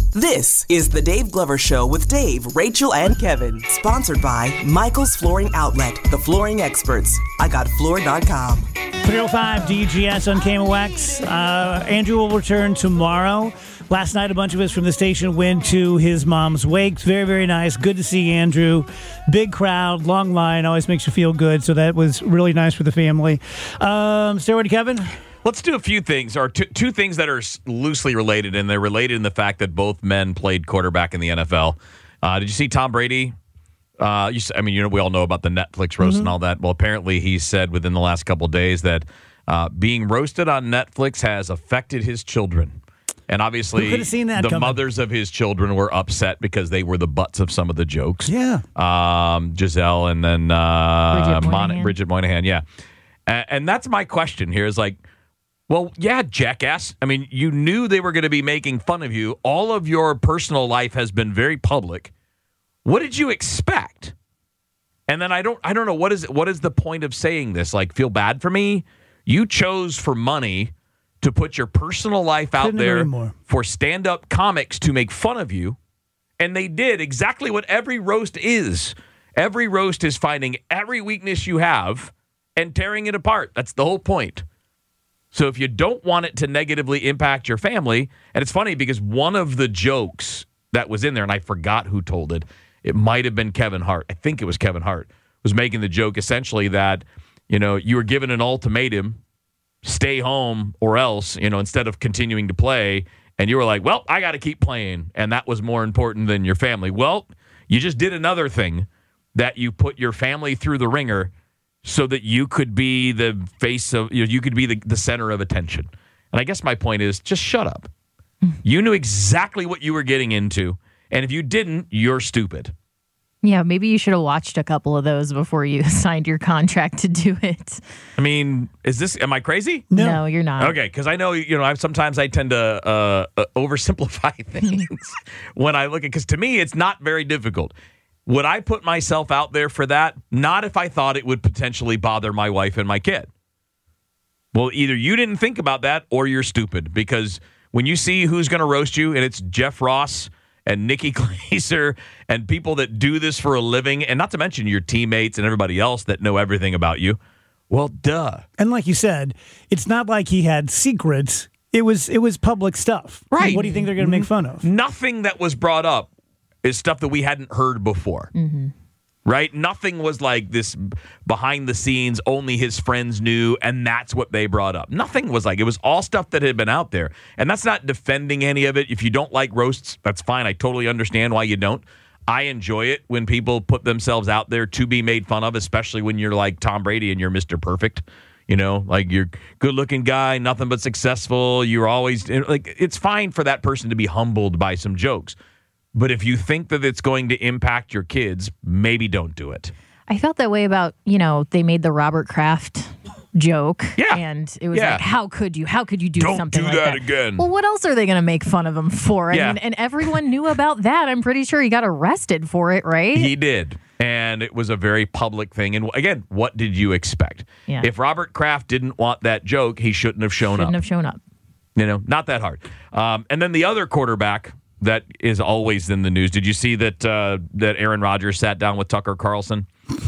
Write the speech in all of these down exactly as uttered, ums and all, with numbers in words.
This is the Dave Glover Show with Dave, Rachel, and Kevin. Sponsored by Michael's Flooring Outlet, the flooring experts. I got floor dot com. three oh five D G S on K M O X. Uh, Andrew will return tomorrow. Last night, a bunch of us from the station went to his mom's wake. Very, very nice. Good to see Andrew. Big crowd, long line, always makes you feel good. So that was really nice for the family. Um, Stairway to Kevin? Let's do a few things, or two, two things that are loosely related, and they're related in the fact that both men played quarterback in the N F L. Uh, did you see Tom Brady? Uh, you, I mean, you know, we all know about the Netflix roast mm-hmm. and all that. Well, apparently he said within the last couple of days that uh, being roasted on Netflix has affected his children. And obviously, the coming? mothers of his children were upset because they were the butts of some of the jokes. Yeah. Um, Giselle and then uh, Bridget Moynihan. Mon- Bridget Moynihan, yeah. And, and that's my question here is like, well, yeah, jackass. I mean, you knew they were going to be making fun of you. All of your personal life has been very public. What did you expect? And then I don't I don't know, what is what is the point of saying this? Like, feel bad for me? You chose for money to put your personal life out there for stand-up comics to make fun of you, and they did exactly what every roast is. Every roast is finding every weakness you have and tearing it apart. That's the whole point. So if you don't want it to negatively impact your family, and it's funny because one of the jokes that was in there, and I forgot who told it, it might have been Kevin Hart. I think it was Kevin Hart, was making the joke essentially that, you know, you were given an ultimatum, stay home or else, you know, instead of continuing to play. And you were like, well, I got to keep playing. And that was more important than your family. Well, you just did another thing that you put your family through the ringer so that you could be the face of, you know, you could be the, the center of attention. And I guess my point is just shut up. You knew exactly what you were getting into. And if you didn't, you're stupid. Yeah, maybe you should have watched a couple of those before you signed your contract to do it. I mean, is this, am I crazy? No, no you're not. Okay, because I know, you know, I sometimes I tend to uh, uh, oversimplify things when I look at, because to me, it's not very difficult. Would I put myself out there for that? Not if I thought it would potentially bother my wife and my kid. Well, either you didn't think about that or you're stupid, because when you see who's going to roast you, and it's Jeff Ross and Nikki Glaser and people that do this for a living, and not to mention your teammates and everybody else that know everything about you. Well, duh. And like you said, it's not like he had secrets. It was it was public stuff. Right. What do you think they're going to make fun of? Nothing that was brought up is stuff that we hadn't heard before. Mm-hmm. Right? Nothing was like this behind the scenes, only his friends knew, and that's what they brought up. Nothing was like, it was all stuff that had been out there. And that's not defending any of it. If you don't like roasts, that's fine. I totally understand why you don't. I enjoy it when people put themselves out there to be made fun of, especially when you're like Tom Brady and you're Mister Perfect. You know, like you're good-looking guy, nothing but successful. You're always, like, it's fine for that person to be humbled by some jokes. But if you think that it's going to impact your kids, maybe don't do it. I felt that way about, you know, they made the Robert Kraft joke. Yeah. And it was yeah. like, how could you? How could you do don't something do like that? that again. Well, what else are they going to make fun of him for? I yeah. mean, and everyone knew about that. I'm pretty sure he got arrested for it, right? He did. And it was a very public thing. And again, what did you expect? Yeah. If Robert Kraft didn't want that joke, he shouldn't have shown shouldn't up. Shouldn't have shown up. You know, not that hard. Um, and then the other quarterback that is always in the news. Did you see that uh, that Aaron Rodgers sat down with Tucker Carlson?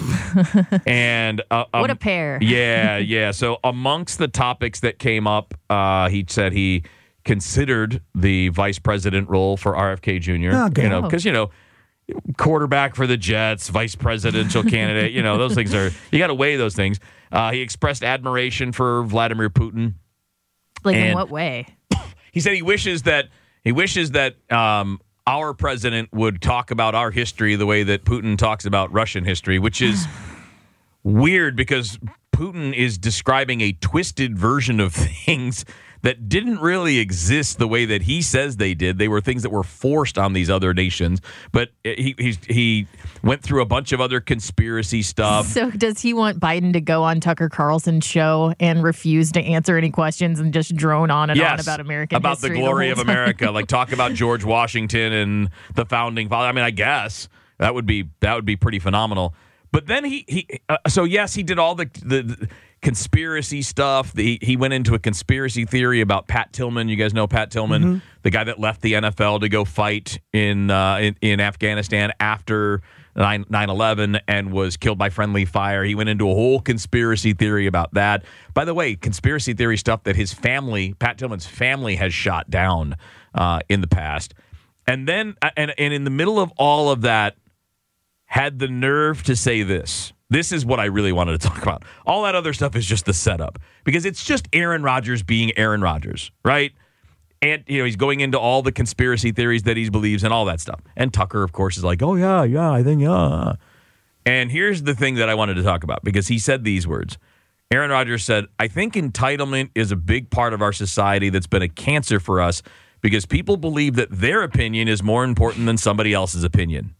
and uh, um, what a pair. yeah, yeah. So amongst the topics that came up, uh, he said he considered the vice president role for R F K Junior Okay. You know, because, you know, quarterback for the Jets, vice presidential candidate, you know, those things are, you got to weigh those things. Uh, he expressed admiration for Vladimir Putin. Like, and in what way? He said he wishes that He wishes that um, our president would talk about our history the way that Putin talks about Russian history, which is weird because Putin is describing a twisted version of things that didn't really exist the way that he says they did. They were things that were forced on these other nations. But he he, he went through a bunch of other conspiracy stuff. So does he want Biden to go on Tucker Carlson's show and refuse to answer any questions and just drone on and yes, on about American about history? About the glory the of America. Like talk about George Washington and the founding father. I mean, I guess that would be that would be pretty phenomenal. But then he, he uh, so yes, he did all the, the, the conspiracy stuff. The, he went into a conspiracy theory about Pat Tillman. You guys know Pat Tillman, mm-hmm. the guy that left the N F L to go fight in uh, in, in Afghanistan after nine eleven and was killed by friendly fire. He went into a whole conspiracy theory about that. By the way, conspiracy theory stuff that his family, Pat Tillman's family, has shot down uh, in the past. And then, and, and in the middle of all of that, had the nerve to say this. This is what I really wanted to talk about. All that other stuff is just the setup, because it's just Aaron Rodgers being Aaron Rodgers, right? And, you know, he's going into all the conspiracy theories that he believes and all that stuff. And Tucker, of course, is like, oh, yeah, yeah, I think, yeah. And here's the thing that I wanted to talk about, because he said these words. Aaron Rodgers said, I think entitlement is a big part of our society that's been a cancer for us, because people believe that their opinion is more important than somebody else's opinion.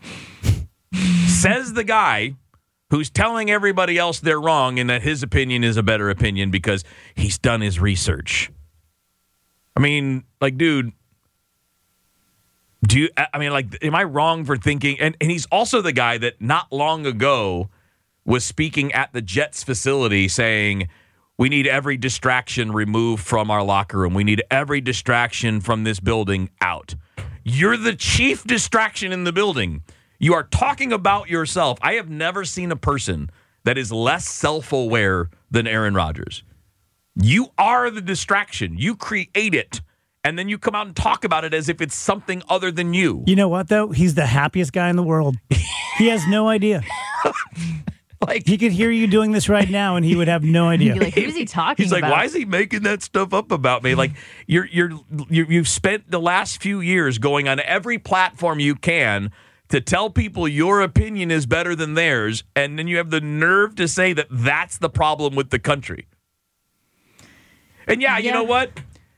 Says the guy who's telling everybody else they're wrong and that his opinion is a better opinion because he's done his research. I mean, like, dude, do you, I mean, like, am I wrong for thinking? And, and he's also the guy that not long ago was speaking at the Jets facility saying, we need every distraction removed from our locker room. We need every distraction from this building out. You're the chief distraction in the building. You are talking about yourself. I have never seen a person that is less self-aware than Aaron Rodgers. You are the distraction. You create it, and then you come out and talk about it as if it's something other than you. You know what, though? He's the happiest guy in the world. He has no idea. Like, he could hear you doing this right now, and he would have no idea. Like, who is he talking He's like, about? why is he making that stuff up about me? Like, you're, you're, you're, you've spent the last few years going on every platform you can to tell people your opinion is better than theirs, and then you have the nerve to say that that's the problem with the country. And yeah, yeah, you know what?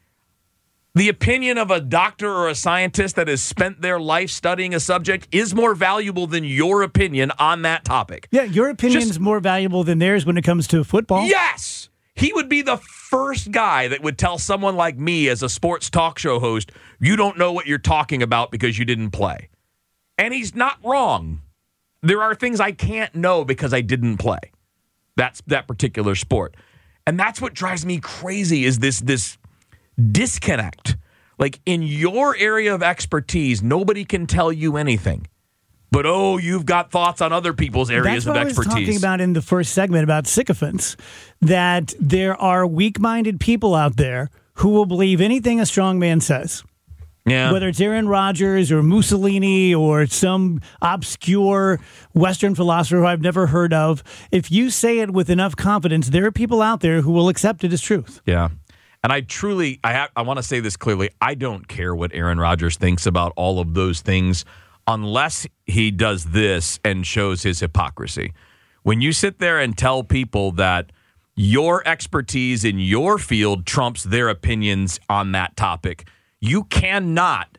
The opinion of a doctor or a scientist that has spent their life studying a subject is more valuable than your opinion on that topic. Yeah, your opinion Just, is more valuable than theirs when it comes to football. Yes! He would be the first guy that would tell someone like me as a sports talk show host, you don't know what you're talking about because you didn't play. And he's not wrong. There are things I can't know because I didn't play. That's that particular sport. And that's what drives me crazy is this this disconnect. Like, in your area of expertise, nobody can tell you anything. But, oh, you've got thoughts on other people's areas That's what of I was expertise. talking about in the first segment about sycophants, that there are weak-minded people out there who will believe anything a strong man says. Yeah. Whether it's Aaron Rodgers or Mussolini or some obscure Western philosopher who I've never heard of, if you say it with enough confidence, there are people out there who will accept it as truth. Yeah. And I truly, I have, I want to say this clearly, I don't care what Aaron Rodgers thinks about all of those things unless he does this and shows his hypocrisy. When you sit there and tell people that your expertise in your field trumps their opinions on that topic, you cannot,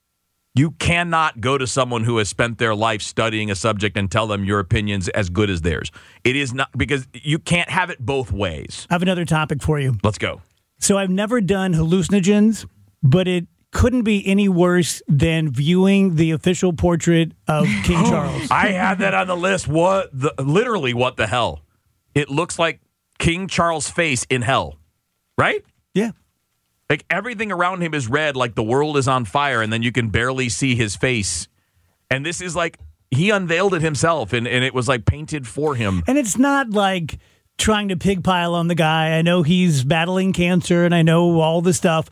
you cannot go to someone who has spent their life studying a subject and tell them your opinion's as good as theirs. It is not, because you can't have it both ways. I have another topic for you. Let's go. So I've never done hallucinogens, but it couldn't be any worse than viewing the official portrait of King Charles. I had that on the list. What the, literally, what the hell? It looks like King Charles' face in hell, right? Yeah. Like, everything around him is red, like the world is on fire, and then you can barely see his face. And this is like, he unveiled it himself, and, and it was like painted for him. And it's not like trying to pig pile on the guy. I know he's battling cancer, and I know all the stuff.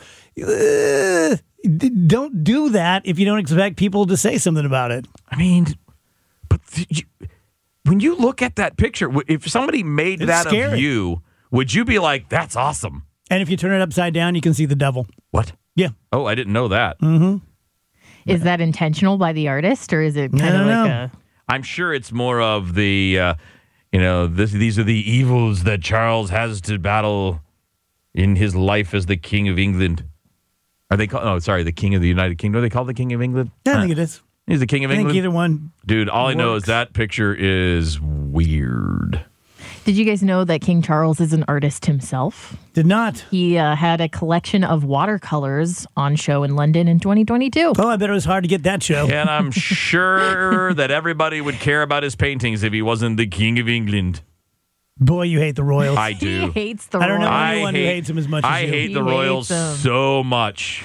Uh, don't do that if you don't expect people to say something about it. I mean, but th- you, when you look at that picture, if somebody made It's that scary. of you, would you be like, that's awesome? And if you turn it upside down, you can see the devil. What? Yeah. Oh, I didn't know that. Mm-hmm. Is that intentional by the artist, or is it kind I of don't like know. a... I'm sure it's more of the, uh, you know, this, these are the evils that Charles has to battle in his life as the King of England. Are they called? Oh, sorry, the King of the United Kingdom. Are they called the King of England? Yeah, I Uh, think it is. He's the King of I think England. either one. Dude, all I know is works. that picture is weird. Did you guys know that King Charles is an artist himself? Did not. He uh, had a collection of watercolors on show in London in twenty twenty-two. Oh, I bet it was hard to get that show. And I'm sure that everybody would care about his paintings if he wasn't the King of England. Boy, you hate the Royals. I do. He hates the I don't know Royals. I anyone who hate- hates him as much as I you. hate He the Royals hates 'em. so much.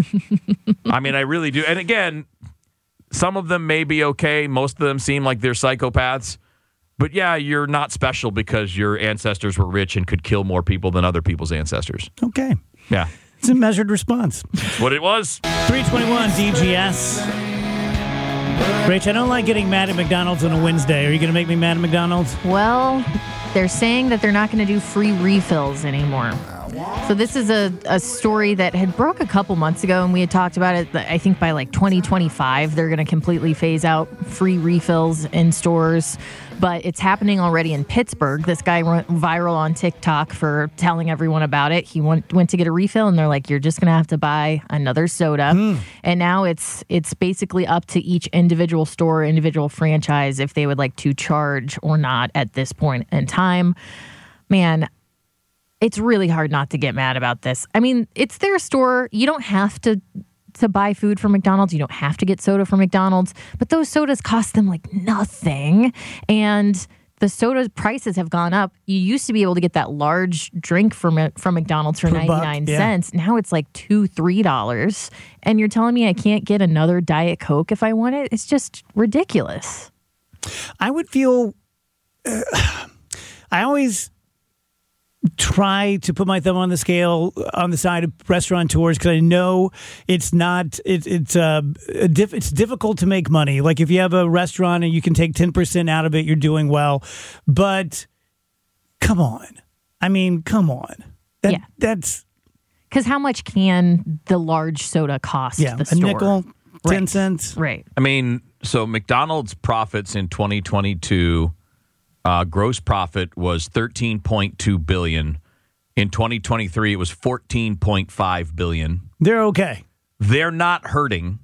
I mean, I really do. And again, some of them may be okay. Most of them seem like they're psychopaths. But yeah, you're not special because your ancestors were rich and could kill more people than other people's ancestors. Okay. Yeah. It's a measured response. That's what it was. three twenty-one D G S. Rach, I don't like getting mad at McDonald's on a Wednesday. Are you going to make me mad at McDonald's? Well, they're saying that they're not going to do free refills anymore. So this is a, a story that had broke a couple months ago, and we had talked about it. I think by like twenty twenty-five, they're going to completely phase out free refills in stores. But it's happening already in Pittsburgh. This guy went viral on TikTok for telling everyone about it. He went went to get a refill, and they're like, "You're just going to have to buy another soda." Mm. And now it's it's basically up to each individual store, individual franchise, if they would like to charge or not at this point in time. Man, it's really hard not to get mad about this. I mean, it's their store. You don't have to to buy food from McDonald's. You don't have to get soda from McDonald's, but those sodas cost them like nothing. And the soda prices have gone up. You used to be able to get that large drink from from McDonald's for Per buck, ninety-nine yeah. cents. Now it's like two, three dollars. And you're telling me I can't get another Diet Coke if I want it? It's just ridiculous. I would feel. Uh, I always try to put my thumb on the scale on the side of restaurateurs because I know it's not it, it's uh a diff, it's difficult to make money. Like if you have a restaurant and you can take ten percent out of it, you're doing well. But come on, I mean, come on, that, Yeah. that's Because how much can the large soda cost yeah, the a store? nickel, ten Right. cents. Right. I mean, so McDonald's profits in twenty twenty-two, uh, gross profit was thirteen point two billion dollars. In twenty twenty-three, it was fourteen point five billion dollars. They're okay. They're not hurting.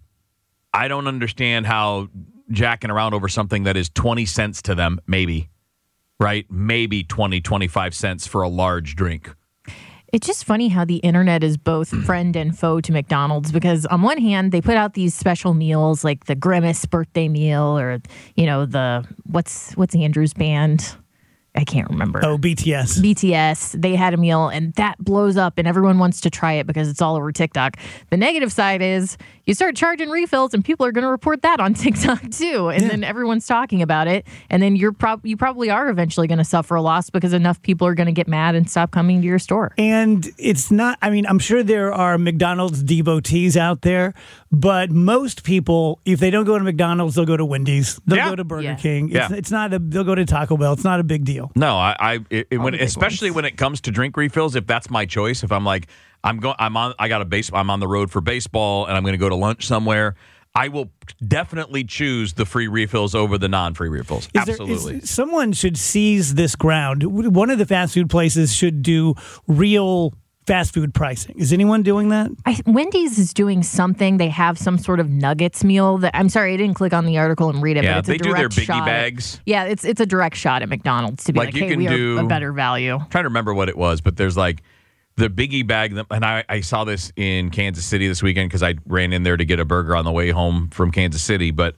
I don't understand how jacking around over something that is twenty cents to them, maybe, right? Maybe twenty, twenty-five cents for a large drink. It's just funny how the internet is both friend and foe to McDonald's because on one hand, they put out these special meals like the Grimace birthday meal or, you know, the, what's what's Andrew's band? I can't remember. Oh, B T S. B T S, they had a meal and that blows up and everyone wants to try it because it's all over TikTok. The negative side is you start charging refills and people are going to report that on TikTok too. And Yeah. then everyone's talking about it. And then you're prob- you probably are eventually going to suffer a loss because enough people are going to get mad and stop coming to your store. And it's not, I mean, I'm sure there are McDonald's devotees out there, but most people, if they don't go to McDonald's, they'll go to Wendy's. They'll Yeah. go to Burger Yeah. King. It's, Yeah. it's not a, they'll go to Taco Bell. It's not a big deal. No, I, I it, it- when, the big especially ones. when it comes to drink refills, if that's my choice, if I'm like, I'm going, I'm on, I got a base, I'm on the road for baseball, and I'm going to go to lunch somewhere, I will definitely choose the free refills over the non-free refills. Is there- Absolutely. is- someone should seize this ground. One of the fast food places should do real fast food pricing. Is anyone doing that? I, Wendy's is doing something. They have some sort of nuggets meal that I'm sorry, I didn't click on the article and read it. Yeah, but it's they a do their direct biggie shot at- bags. yeah, it's it's a direct shot at McDonald's to be Like, like, you hey, can we do- are a better value. I'm trying to remember what it was, but there's like the biggie bag, and I, I saw this in Kansas City this weekend because I ran in there to get a burger on the way home from Kansas City. But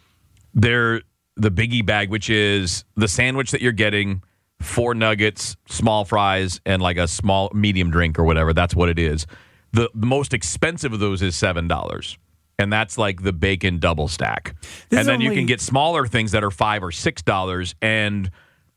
they're the biggie bag, which is the sandwich that you're getting, four nuggets, small fries, and like a small medium drink or whatever. That's what it is. The, the most expensive of those is seven dollars. And that's like the bacon double stack. This and is then you only- can get smaller things that are five or six dollars. And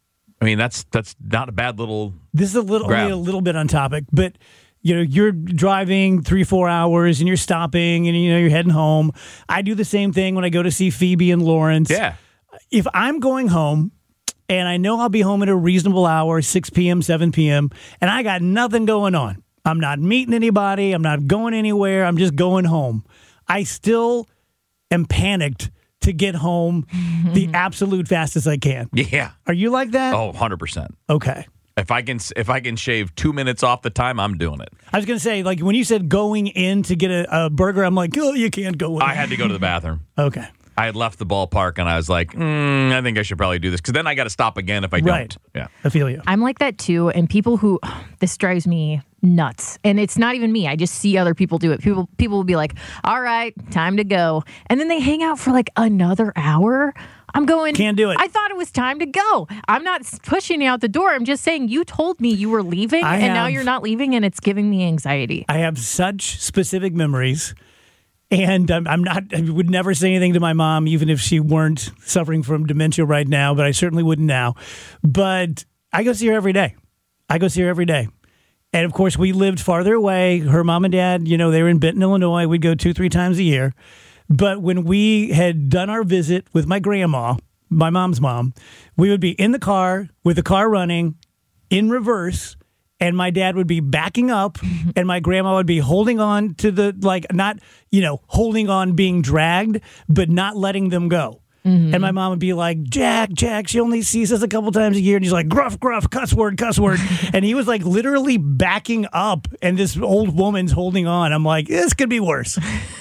I mean, that's that's not a bad little. This is a little Grab. only a little bit on topic, but you know, you're driving three, four hours and you're stopping and you know you're heading home. I do the same thing when I go to see Phoebe and Lawrence. Yeah. If I'm going home and I know I'll be home at a reasonable hour, six p.m., seven p.m., and I got nothing going on. I'm not meeting anybody. I'm not going anywhere. I'm just going home. I still am panicked to get home the absolute fastest I can. Yeah. Are you like that? Oh, one hundred percent. Okay. If I can if I can shave two minutes off the time, I'm doing it. I was going to say, like, when you said going in to get a, a burger, I'm like, oh, you can't go in. I had to go to the bathroom. Okay. I had left the ballpark, and I was like, mm, I think I should probably do this, because then I got to stop again if I don't. Right. Yeah. I feel you. I'm like that too. And people who, this drives me nuts. And it's not even me. I just see other people do it. People people will be like, all right, time to go. And then they hang out for like another hour. I'm going, Can't do it. I thought it was time to go. I'm not pushing you out the door. I'm just saying you told me you were leaving, I and have, now you're not leaving, and it's giving me anxiety. I have such specific memories. And I'm, I'm not, I would never say anything to my mom, even if she weren't suffering from dementia right now, but I certainly wouldn't now. But I go see her every day. I go see her every day. And of course, we lived farther away. Her mom and dad, you know, they were in Benton, Illinois. We'd go two, three times a year. But when we had done our visit with my grandma, my mom's mom, we would be in the car with the car running in reverse, and my dad would be backing up, and my grandma would be holding on to the, like, not, you know, holding on being dragged, but not letting them go. Mm-hmm. And my mom would be like, Jack, Jack, she only sees us a couple times a year. And he's like, gruff, gruff, cuss word, cuss word. And he was like literally backing up, and this old woman's holding on. I'm like, this could be worse.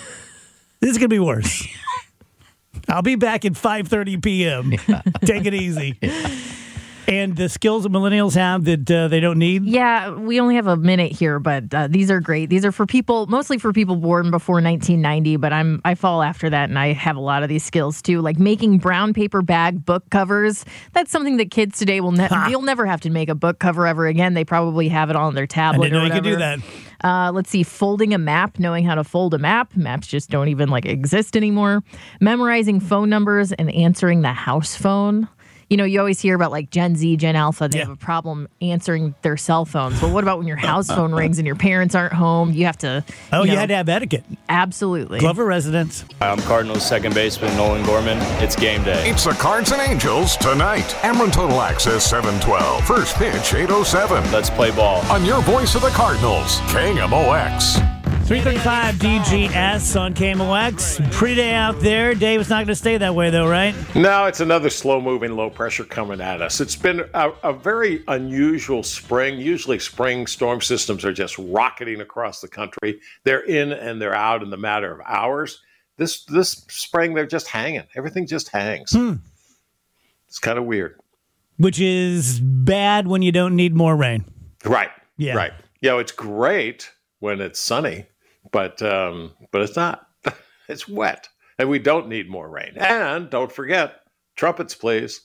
This could be worse. I'll be back at five thirty p.m. Yeah. Take it easy. And the skills that millennials have that uh, they don't need? Yeah, we only have a minute here, but uh, these are great. These are for people, mostly for people born before nineteen ninety, but I'm I fall after that, and I have a lot of these skills too, like making brown paper bag book covers. That's something that kids today will ne- you'll never have to make a book cover ever again. They probably have it on their tablet. I didn't know or you could do that. Uh, let's see, folding a map, knowing how to fold a map. Maps just don't even like exist anymore. Memorizing phone numbers and answering the house phone. You know, you always hear about like Gen Z, Gen Alpha, they yeah. have a problem answering their cell phones. But what about when your house phone rings and your parents aren't home? You have to. Oh, you, you know, had to have etiquette. Absolutely. Glover residence. I'm Cardinals second baseman Nolan Gorman. It's game day. It's the Cards and Angels tonight. Ameren Total Access seven twelve. First pitch eight oh seven. Let's play ball. On your voice of the Cardinals, K M O X. three thirty-five D G S on K M O X. Pretty day out there. Dave, it's not going to stay that way, though, right? No, it's another slow-moving low pressure coming at us. It's been a, a very unusual spring. Usually spring storm systems are just rocketing across the country. They're in and they're out in the matter of hours. This this spring, they're just hanging. Everything just hangs. Hmm. It's kind of weird. Which is bad when you don't need more rain. Right. Yeah. Right. You know, it's great when it's sunny. But um, but it's not. It's wet, and we don't need more rain. And don't forget, trumpets, please.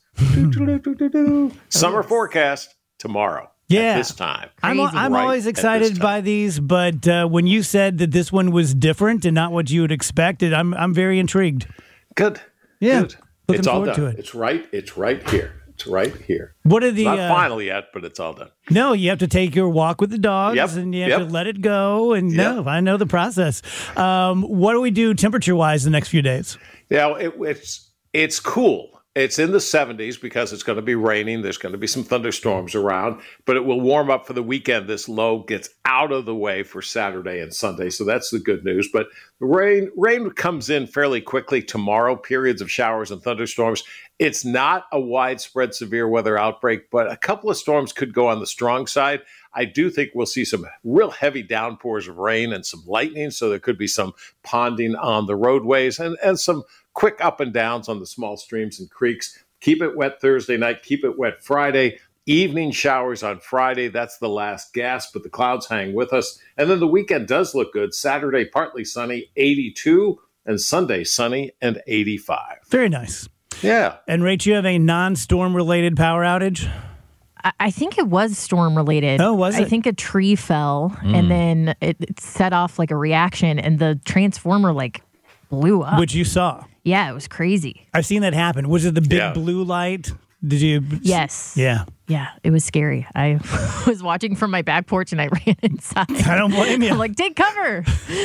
Summer forecast tomorrow. Yeah, at this time. I'm, I'm right always excited by these, but uh, when you said that this one was different and not what you had expected, I'm I'm very intrigued. Good. Yeah, Good. looking it's all forward done. to it. It's right. It's right here. It's right here. What are the? It's not uh, final yet, but it's all done. No, you have to take your walk with the dogs, Yep, and you have yep. to let it go. And Yep. no, I know the process. Um, what do we do temperature-wise the next few days? Yeah, it, it's it's cool. It's in the seventies because it's going to be raining. There's going to be some thunderstorms around, but it will warm up for the weekend. This low gets out of the way for Saturday and Sunday, so that's the good news. But the rain rain comes in fairly quickly tomorrow, periods of showers and thunderstorms. It's not a widespread severe weather outbreak, but a couple of storms could go on the strong side. I do think we'll see some real heavy downpours of rain and some lightning, so there could be some ponding on the roadways and, and some quick up and downs on the small streams and creeks. Keep it wet Thursday night. Keep it wet Friday. Evening showers on Friday. That's the last gasp, but the clouds hang with us. And then the weekend does look good. Saturday, partly sunny, eighty-two, and Sunday, sunny and eighty-five. Very nice. Yeah. And Rach, you have a non-storm related power outage? I- I think it was storm related. Oh, was I it? think a tree fell and then it, it set off like a reaction, and the transformer like blew up. Which you saw. Yeah, it was crazy. I've seen that happen. Was it the big Yeah. blue light? Did you? Yes. Yeah. Yeah, it was scary. I was watching from my back porch and I ran inside. I don't blame you. I'm like, take cover.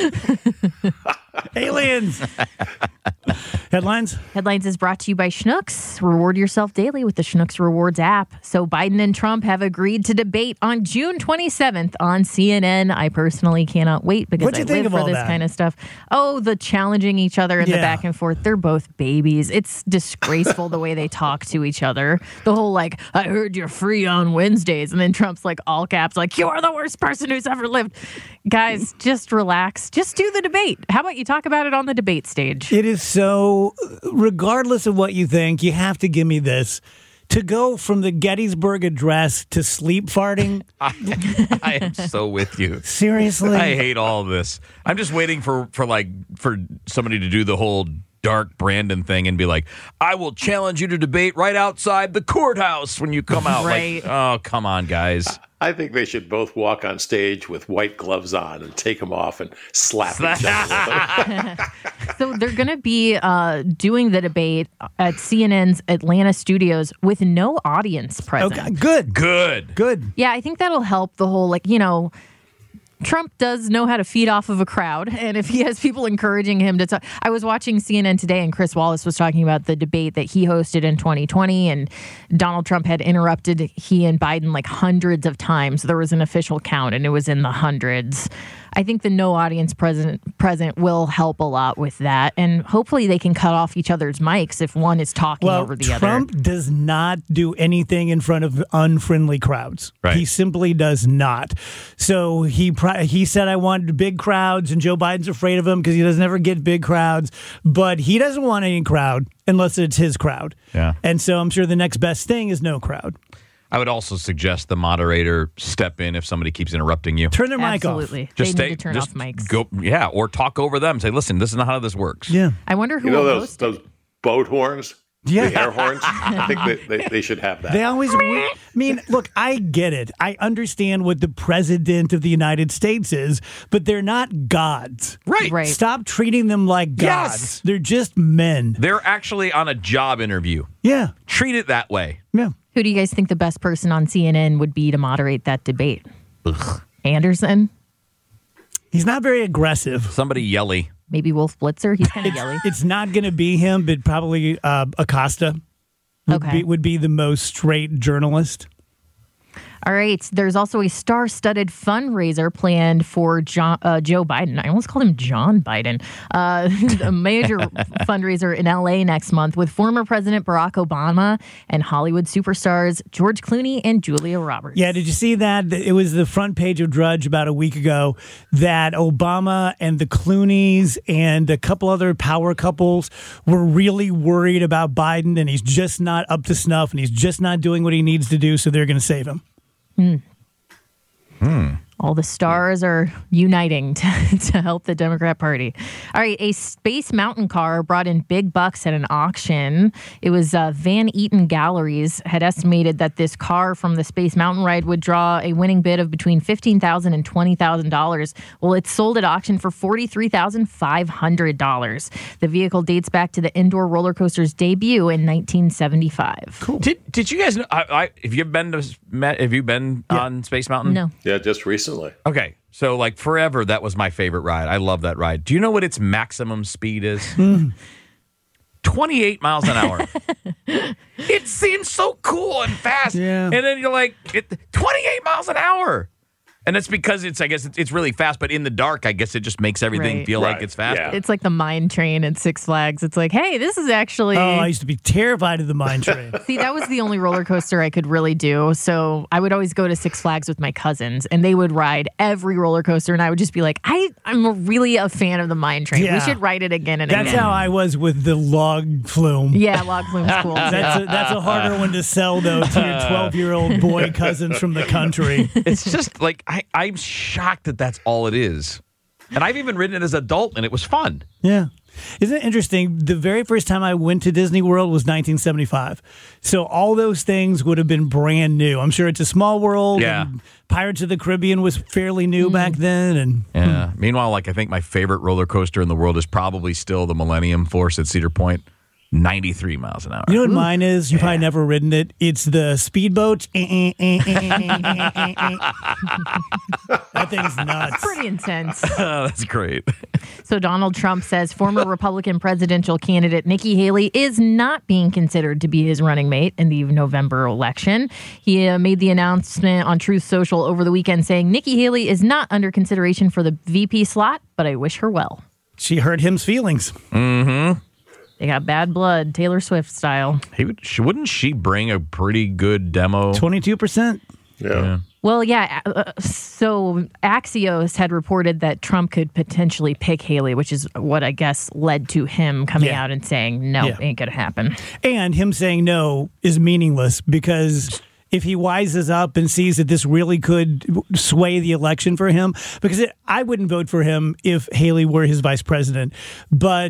Aliens. Headlines? Headlines is brought to you by Schnucks. Reward yourself daily with the Schnucks Rewards app. So Biden and Trump have agreed to debate on June twenty-seventh on C N N. I personally cannot wait because What'd I you think live of for all this that? kind of stuff. Oh, the challenging each other and Yeah. the back and forth. They're both babies. It's disgraceful the way they talk to each other. The whole like, I heard you're free on Wednesdays. And then Trump's like all caps, like, you are the worst person who's ever lived. Guys, just relax. Just do the debate. How about you talk about it on the debate stage? It is so, regardless of what you think, you have to give me this. To go from the Gettysburg Address to sleep farting, I am so with you. seriously? I hate all of this. I'm just waiting for, for like for somebody to do the whole dark Brandon thing and be like, I will challenge you to debate right outside the courthouse when you come out. Right. Like, oh, come on, guys. I think they should both walk on stage with white gloves on and take them off and slap each other with them. So they're going to be uh, doing the debate at C N N's Atlanta studios with no audience present. Okay, good. Good. Good. Yeah, I think that'll help the whole, like, you know, Trump does know how to feed off of a crowd. And if he has people encouraging him to talk, I was watching C N N today and Chris Wallace was talking about the debate that he hosted in twenty twenty. And Donald Trump had interrupted he and Biden like hundreds of times. There was an official count and it was in the hundreds. I think the no audience present present will help a lot with that. And hopefully they can cut off each other's mics if one is talking Well, over the Trump other. does not do anything in front of unfriendly crowds. Right. He simply does not. So he pri- he said, I wanted big crowds, and Joe Biden's afraid of him because he doesn't ever get big crowds. But he doesn't want any crowd unless it's his crowd. Yeah. And so I'm sure the next best thing is no crowd. I would also suggest the moderator step in if somebody keeps interrupting you. Turn their mic off. Absolutely. Just they stay, need to turn just off mics. Go, yeah, or talk over them. Say, listen, this is not how this works. Yeah. I wonder who You know will those host. those boat horns? Yeah. The air horns? I think they, they, they should have that. They always, I mean, look, I get it. I understand what the president of the United States is, but they're not gods. Right. Right. Stop treating them like gods. Yes. They're just men. They're actually on a job interview. Yeah. Treat it that way. Yeah. Who do you guys think the best person on C N N would be to moderate that debate? Anderson? He's not very aggressive. Somebody yelly. Maybe Wolf Blitzer? He's kind of yelly. It's not going to be him, but probably uh, Acosta would, Okay. be, would be the most straight journalist. All right. There's also a star-studded fundraiser planned for John, uh, Joe Biden. I almost called him John Biden. Uh, a major fundraiser in L A next month with former President Barack Obama and Hollywood superstars George Clooney and Julia Roberts. Yeah, did you see that? It was the front page of Drudge about a week ago that Obama and the Clooneys and a couple other power couples were really worried about Biden, and he's just not up to snuff, and he's just not doing what he needs to do, so they're going to save him. Hmm. All the stars are uniting to, to help the Democrat Party. All right, a Space Mountain car brought in big bucks at an auction. It was uh, Van Eaton Galleries had estimated that this car from the Space Mountain ride would draw a winning bid of between fifteen thousand dollars and twenty thousand dollars. Well, it sold at auction for forty-three thousand five hundred dollars. The vehicle dates back to the indoor roller coaster's debut in nineteen seventy-five. Cool. Did Did you guys know? I, I, have you been to met? Have you been Yeah. on Space Mountain? No. Yeah, just recently. Okay, so like forever, that was my favorite ride. I love that ride. Do you know what its maximum speed is? twenty-eight miles an hour. It seems so cool and fast. Yeah. And then you're like, it, twenty-eight miles an hour. And that's because it's, I guess, it's, it's really fast, but in the dark, I guess it just makes everything Right. feel like Right, it's fast. yeah. It's like the mine train at Six Flags. It's like, hey, this is actually... Oh, I used to be terrified of the mine train. See, that was the only roller coaster I could really do. So I would always go to Six Flags with my cousins, and they would ride every roller coaster, and I would just be like, I, I'm really a fan of the mine train. Yeah. We should ride it again and That's again. how I was with the log flume. Yeah, log flume's cool. That's a, that's a harder one to sell, though, to your twelve-year-old boy cousins from the country. It's just like, I, I'm shocked that that's all it is. And I've even ridden it as an adult, and it was fun. Yeah. Isn't it interesting? The very first time I went to Disney World was nineteen seventy-five. So all those things would have been brand new. I'm sure It's a Small World. Yeah. And Pirates of the Caribbean was fairly new back then. And Yeah. Meanwhile, like I think my favorite roller coaster in the world is probably still the Millennium Force at Cedar Point, ninety-three miles an hour. you know what mine is? You've probably never ridden it. It's the speedboat. Eh, eh, eh, eh, eh, eh, eh, eh. That thing's nuts. Pretty intense. Oh, that's great. So Donald Trump says former Republican presidential candidate Nikki Haley is not being considered to be his running mate in the November election. He uh, made the announcement on Truth Social over the weekend saying Nikki Haley is not under consideration for the V P slot, but I wish her well. She hurt him's feelings. Mm-hmm. They got bad blood, Taylor Swift style. He would, she, wouldn't she bring a pretty good demo? twenty-two percent. Yeah. Yeah. Well, yeah. Uh, so Axios had reported that Trump could potentially pick Haley, which is what I guess led to him coming Yeah. out and saying, no, Yeah. ain't going to happen. And him saying no is meaningless because if he wises up and sees that this really could sway the election for him, because it, I wouldn't vote for him if Haley were his vice president, but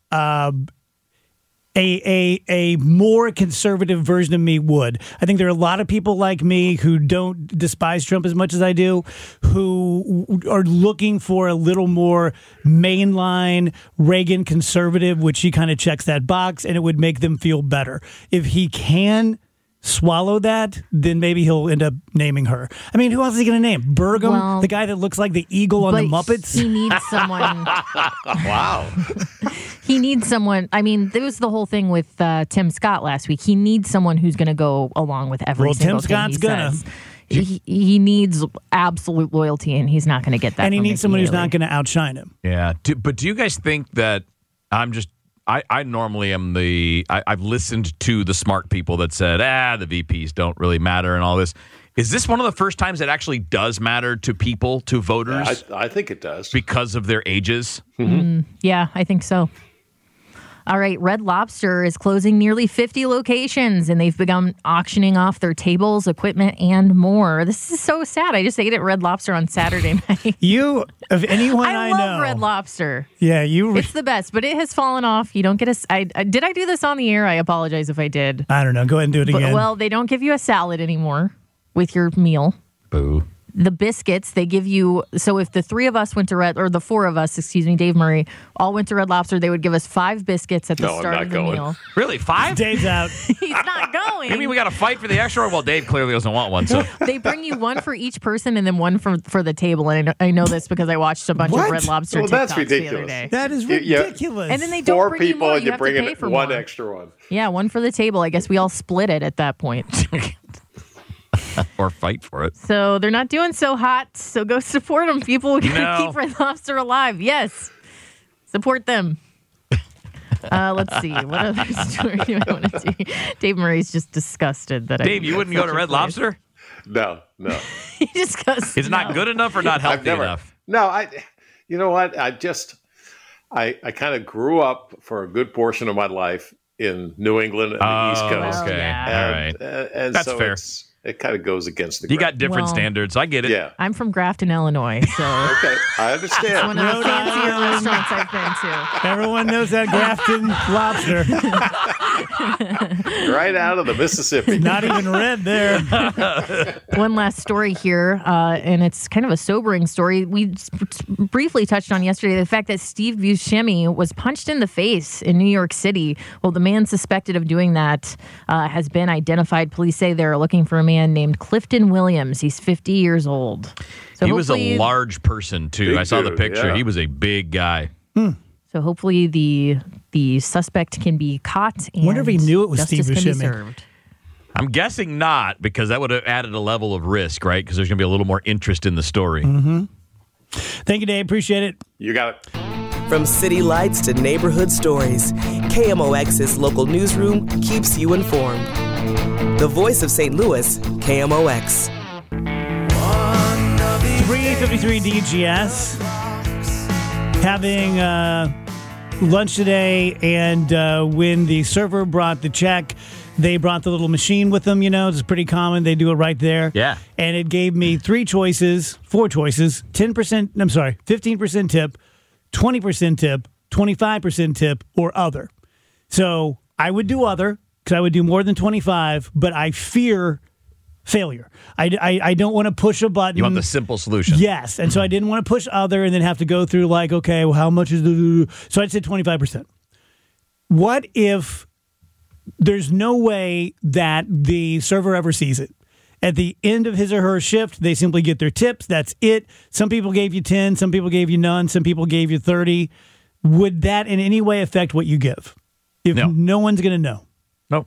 uh, A, a a more conservative version of me would. I think there are a lot of people like me who don't despise Trump as much as I do, who are looking for a little more mainline Reagan conservative, which he kind of checks that box, and it would make them feel better. If he can swallow that, then maybe he'll end up naming her. I mean, who else is he going to name? Burgum, Well, the guy that looks like the eagle on the But Muppets? He needs someone. Wow. He needs someone. I mean, there was the whole thing with uh, Tim Scott last week. He needs someone who's going to go along with every Well, single Tim thing Scott's he gonna. says. He, he needs absolute loyalty, and he's not going to get that. And he from needs someone who's Nikki not Haley. going to outshine him. Yeah, do, but do you guys think that I'm just? I, I normally am the. I, I've listened to the smart people that said, ah, the V Ps don't really matter and all this. Is this one of the first times it actually does matter to people, to voters, I, I think it does. because of their ages? Yeah, I think so. All right, Red Lobster is closing nearly fifty locations, and they've begun auctioning off their tables, equipment, and more. This is so sad. I just ate at Red Lobster on Saturday night. You, of anyone I, I know. love Red Lobster. Yeah, you. It's the best, but it has fallen off. You don't get a. s- I, I, did I do this on the air? I apologize if I did. I don't know. Go ahead and do it But, again. well, they don't give you a salad anymore with your meal. Boo. The biscuits they give you. So if the three of us went to Red, or the four of us, excuse me, Dave Murray, all went to Red Lobster, they would give us five biscuits at the No, I'm start not of the going. meal. Really, five? Dave's out. He's not going. You mean we got to fight for the extra? Well, Dave clearly doesn't want one. So They bring you one for each person and then one for for the table. And I know, I know this because I watched a bunch What? of Red Lobster Well, TikToks that's the other ridiculous. day. That is Yeah, yeah. ridiculous. And then they don't Four bring you people more. and You you have bring to pay in for one more. extra one. Yeah, one for the table. I guess we all split it at that point. or fight for it. So they're not doing so hot. So go support them, people. We gotta No. keep Red Lobster alive. Yes, support them. Uh, let's see. What other story do I want to see? Dave Murray's just disgusted that I. Dave, you wouldn't go to Red Lobster? No, no. He just goes. It's not no. good enough or not I've healthy never. enough? No, I. You know what? I just. I I kind of grew up for a good portion of my life in New England and the Oh, East Coast. okay. yeah. All right. And, uh, and That's so fair. It's, it kind of goes against the You grain. got different Well- standards. I get it. Yeah. I'm from Grafton, Illinois, so Okay. I it's understand. one of the Rhode fancier Island. restaurants I've been to. Everyone knows that Grafton lobster. Right out of the Mississippi. Not even red there. One last story here, uh, and it's kind of a sobering story. We s- briefly touched on yesterday the fact that Steve Buscemi was punched in the face in New York City. Well, the man suspected of doing that uh, has been identified. Police say they're looking for a man named Clifton Williams. He's fifty years old. So He was a hopefully- large person, too. Big I saw the dude, picture. yeah. He was a big guy. So hopefully the the suspect can be caught. And Wonder if he knew it was justice Steve can be Buscemi. served. I'm guessing not, because that would have added a level of risk, right? Because there's going to be a little more interest in the story. Thank you, Dave. Appreciate it. You got it. From city lights to neighborhood stories, K M O X's local newsroom keeps you informed. The voice of Saint Louis, K M O X. three fifty-three D G S. Having uh, lunch today, and uh, when the server brought the check, they brought the little machine with them. You know, it's pretty common. They do it right there. Yeah. And it gave me three choices, four choices, ten percent, I'm sorry, fifteen percent tip, twenty percent tip, twenty-five percent tip, or other. So I would do other because I would do more than twenty-five, but I fear failure. I, I, I don't want to push a button. You want the simple solution. Yes. And so I didn't want to push other and then have to go through like, okay, well, how much is the... So I said twenty-five percent. What if there's no way that the server ever sees it? At the end of his or her shift, they simply get their tips. That's it. Some people gave you ten. Some people gave you none. Some people gave you thirty. Would that in any way affect what you give? If No. no one's going to know. Nope.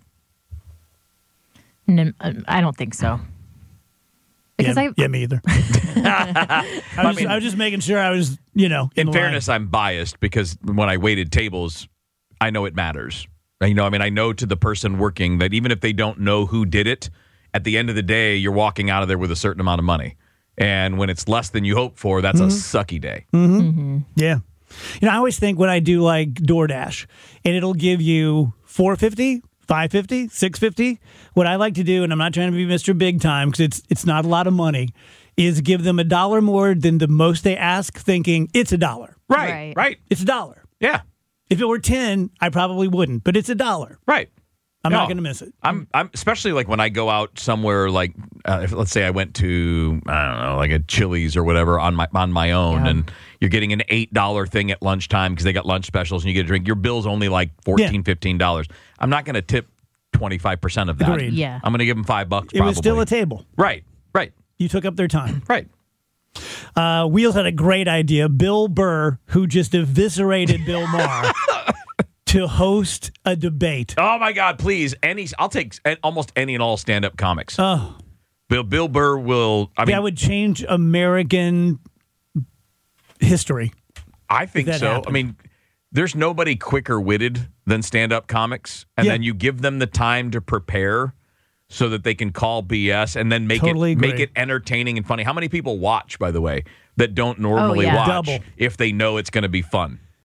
No, I don't think so. Because yeah, I, yeah, me either. I, was just, I was just making sure I was, you know, In the fairness, line. I'm biased because when I waited tables, I know it matters. You know, I mean, I know to the person working that even if they don't know who did it, at the end of the day, you're walking out of there with a certain amount of money. And when it's less than you hope for, that's a sucky day. Yeah. You know, I always think when I do like DoorDash and it'll give you four fifty, five fifty, six fifty. What I like to do, and I'm not trying to be Mister Big Time because it's it's not a lot of money, is give them a dollar more than the most they ask, thinking it's a dollar. Right, Right. right. It's a dollar. Yeah. If it were ten, I probably wouldn't, but it's a dollar. Right. I'm No. not going to miss it. I'm, I'm especially like when I go out somewhere like, uh, if, let's say I went to, I don't know, like a Chili's or whatever on my on my own, Yeah. and you're getting an eight dollar thing at lunchtime because they got lunch specials and you get a drink. Your bill's only like fourteen dollars, fifteen dollars. I'm not going to tip twenty-five percent of that. Agreed. Yeah. I'm going to give them five bucks. It Probably. was still a table. Right, right, You took up their time. right. Uh, Wheels had a great idea. Bill Burr, who just eviscerated Bill Maher, to host a debate. Oh my God! Please, any I'll take almost any and all stand-up comics. Oh, Bill Bill Burr will. I mean, that would change American history. I think that so. happened. I mean, there's nobody quicker witted than stand-up comics, and Yeah. then you give them the time to prepare so that they can call B S and then make Totally it make agree. it entertaining and funny. How many people watch, by the way, that don't normally yeah. watch Double. if they know it's going to be fun?